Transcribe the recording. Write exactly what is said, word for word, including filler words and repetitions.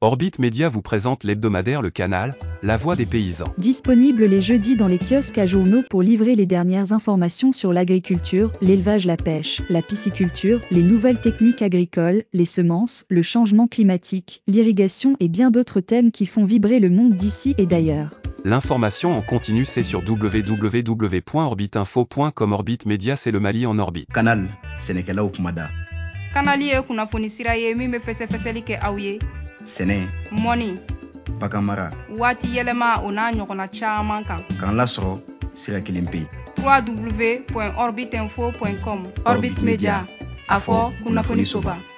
Orbit Média vous présente l'hebdomadaire Le Canal, la voix des paysans. Disponible les jeudis dans les kiosques à journaux pour livrer les dernières informations sur l'agriculture, l'élevage, la pêche, la pisciculture, les nouvelles techniques agricoles, les semences, le changement climatique, l'irrigation et bien d'autres thèmes qui font vibrer le monde d'ici et d'ailleurs. L'information en continu c'est sur w w w point orbit info point com. Orbit Média, c'est le Mali en orbite. Canal, Sénégal Kumada. Canal ye kunnafoni sira ye min bɛ fɛsɛfɛsɛli kɛ aw ye. Sɛnɛ, mɔni, baganmara, waati yɛlɛma o n'a ɲɔgɔnna caman kan. k'an lasɔrɔ sira kelen pe. w w w point orbit info point com. Orbit Media, a fɔ kunnafoni soba.